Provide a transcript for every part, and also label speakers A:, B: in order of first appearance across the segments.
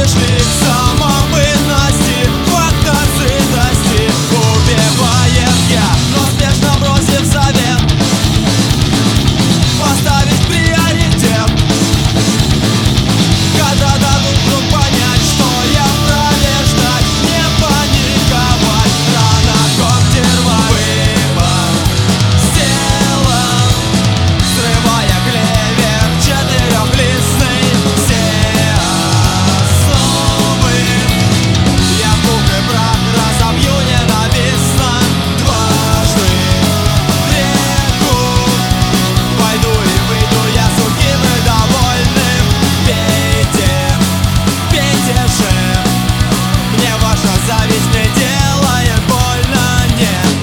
A: пришли к самобытности, факта сытости. Убивает я, но спешно бросив совет, поставить приоритет. Когда дадут вдруг понять, что я вправе ждать, не паниковать, рано когти рвать. Выбор сделан, срывая клевер четырехлистный. Все основы я в пух и прах разобью ненавистно. Дважды в реку войду и выйду я сухим и довольным. Пейте, пейте же, мне ваша зависть не делает больно, нет.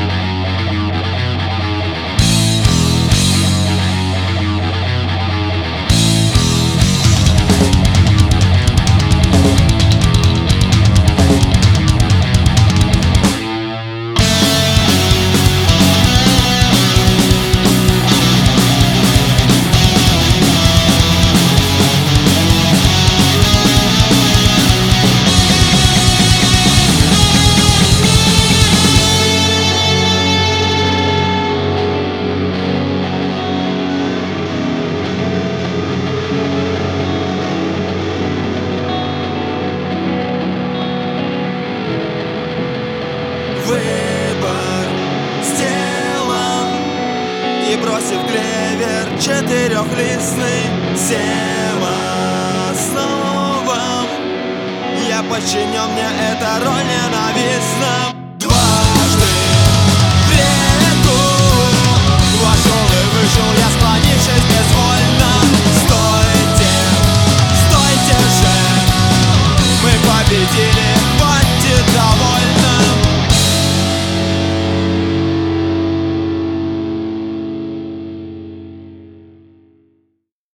A: Выбор сделан, и бросив клевер четырехлистный всем основам, я подчинен, мне эта роль ненавистна. Дважды в реку вошел и вышел я, склонившись безвольно.